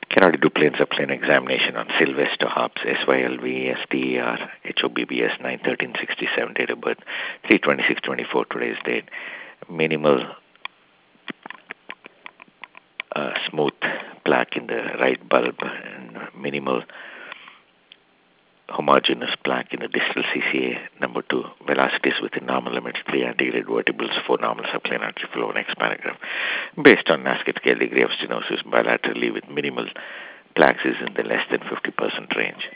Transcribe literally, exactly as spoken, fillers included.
Cannot do plain subplain examination on Sylvester Hobbs, S Y L V S T E R H O B B S, nine thirteen sixty-seven, date of birth, three twenty-six twenty-four, today's date. Minimal uh, smooth plaque in the right bulb and minimal homogeneous plaque in the distal C C A. Number two, velocities within normal limits, three antegrade vertebrals, four normal subplane artery flow, next paragraph. Based on Nasket scale, degree of stenosis bilaterally with minimal plaques is in the less than fifty percent range.